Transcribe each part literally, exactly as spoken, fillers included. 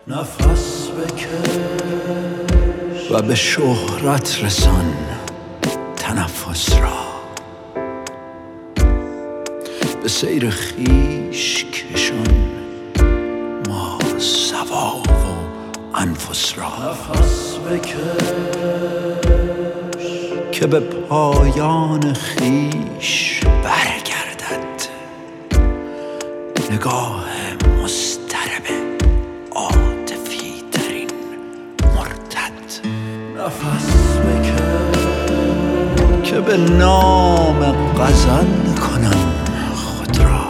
نفس بکش و به شهرت رسان تنفس را، به سیر خویش کشان ماسوا و انفس را. نفس بکش که به پایان خویش برگردد نگاه مضطرب عاطفی ترین مرتد. نفس بکش که به نام غزل کنم خود را،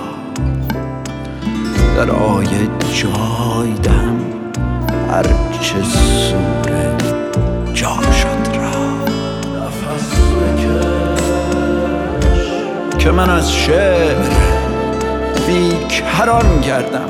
در آیه جای دهم هرچه سور جا شد را. نفس بکش که من از شعر بیکران گردم،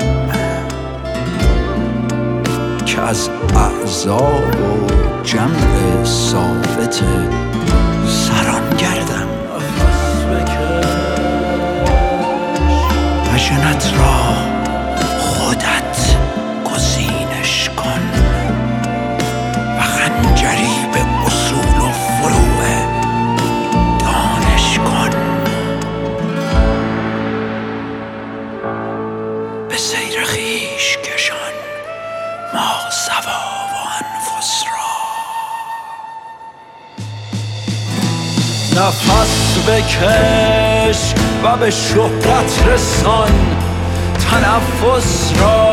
که از اعضاب و جمع ثابت سران گردم. نفس بکش و ژنت را خودت گزینش کن و خنجری به اصول و فروع دانش کن، به سیر خویش کشان ماسوا و انفس را. نفس بکش و به شهرت رسان تنفس را.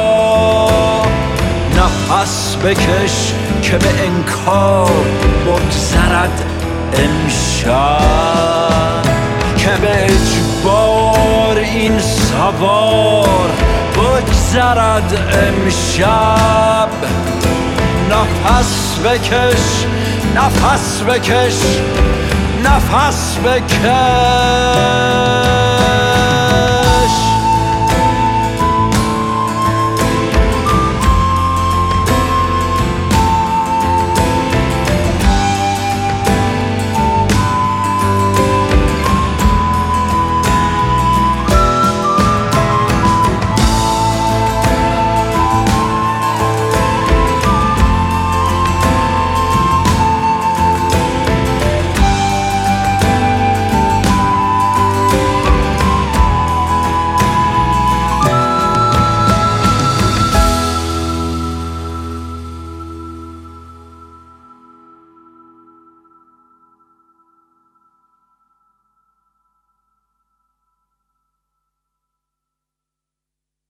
نفس بکش که به انکار بگذرد امشب، که به اجبار این سوار بگذرد امشب. نفس بکش، نفس بکش، نفس بکش.